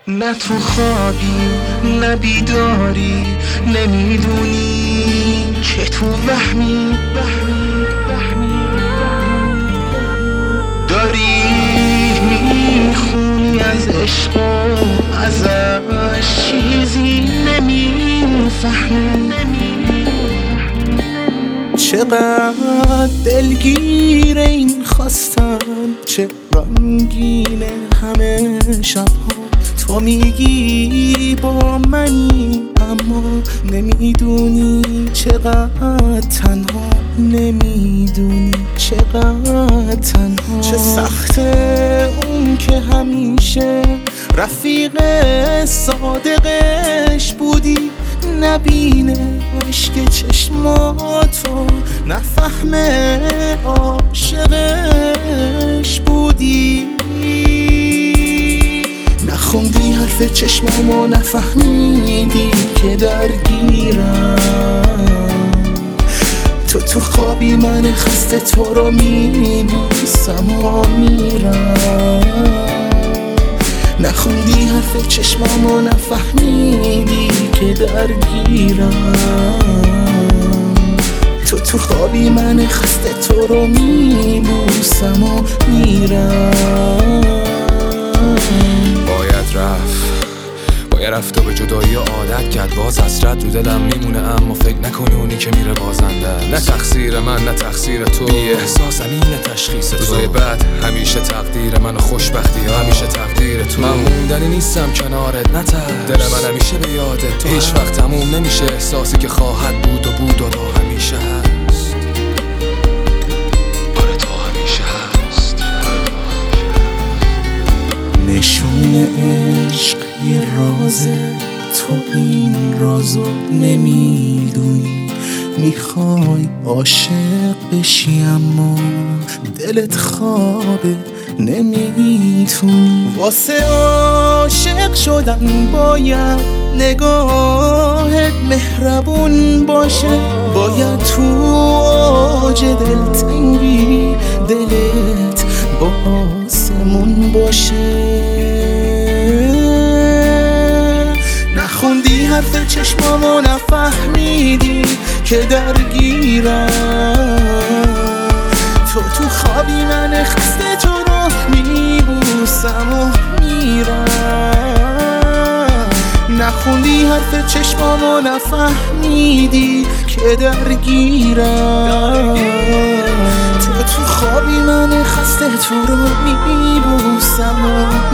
نه تو خوابی نه بیداری، نمیدونی که تو وهمی داری میخونی از عشق و ازش چیزی نمیفهمی. چقدر دلگیر این خواستن، چه رنگینه همه شبها. تو میگی با منی اما نمیدونی چقدر تنها، نمیدونی چقدر تنها. چه سخته اون که همیشه رفیق صادقش بودی، نبینه عشق چشماتو، نفهمه عاشقش بودی. نخوندی حرف چشمامو، نفهمیدی که درگیرم. تو خوابی من خسته تو رو میبوسم و میرم. نخوندی حرف چشمامو، نفهمیدی که درگیرم. تو خوابی من خسته تو رو میبوسم و میرم. باید رفت و به جدایی عادت کرد، باز حسرت رو دلم میمونه، اما فکر نکنی اونی که میره بازنده. نه تقصیر من نه تقصیر تو، بی احساسم اینه تشخیص تو. روزای بعد همیشه تقدیر من و خوشبختی ها همیشه تقدیر تو. من موندنی نیستم کنارت، نه دل من همیشه به یادت تو. هیچ وقت تموم نمیشه احساسی که خواهد بود و بود و تا همیشه هست. آره تا همیشه هست. نشون عشق یه رازه، تو این رازو نمیدونی. میخوای عاشق بشی اما دلت خوابه، نمیتونی. واسه عاشق شدن باید نگاهت مهربون باشه، باید تو اوج دلتنگی دلت با آسمون باشه. نخوندی حرف چشمامو، نفهمیدی که درگیرم. تو خوابی من خسته تو رو میبوسم و میرم. نخوندی حرف چشمامو، نفهمیدی که درگیرم. تو خوابی من خسته تو رو میبوسم و